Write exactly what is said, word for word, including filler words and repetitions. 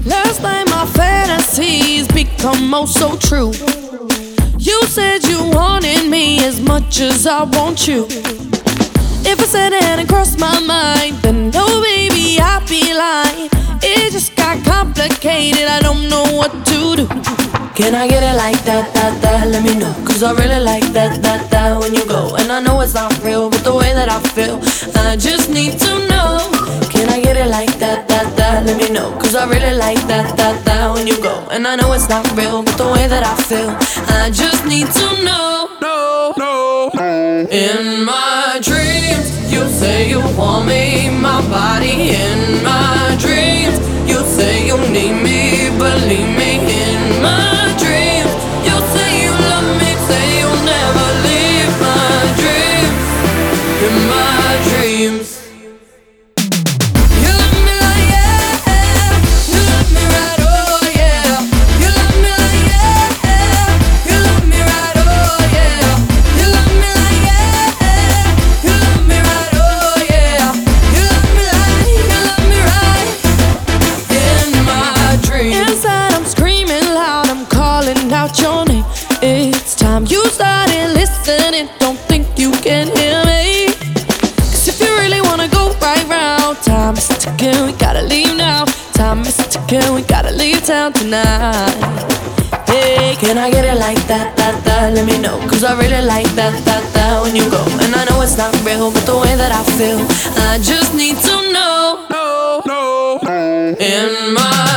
Last night my fantasies become oh so true. You said you wanted me as much as I want you. If I said it hadn't crossed my mind, then no baby, I'd be lying. It just got complicated, I don't know what to do. Can I get it like that, that, that, let me know. Cause I really like that, that, that when you go. And I know it's not real, but the way that I feel, I just need to know. Can I get it like that, that, that, let me know. Cause I really like that, that, that when you go. And I know it's not real, but the way that I feel, I just need to know. No, no, no. In my dreams, you say you want me, my body. In my dreams, you say you need me, believe me. In my dreams, you say you love me, say you'll never leave my dreams. In my dreams, you love me like yeah, you love me right, oh yeah. You love me like yeah, you love me right, oh yeah. You love me like yeah, you love me right, oh yeah. You love me like, you love me right. In my dreams, inside I'm screaming loud, I'm calling out your name. It's time you started listening, don't think you can hear me. Cause if you really wanna go right round, time is ticking, we gotta leave now. Time is ticking, we gotta leave town tonight. Hey, can I get it like that, that, that, let me know. Cause I really like that, that, that when you go. And I know it's not real, but the way that I feel, I just need to know. No, no, no. In my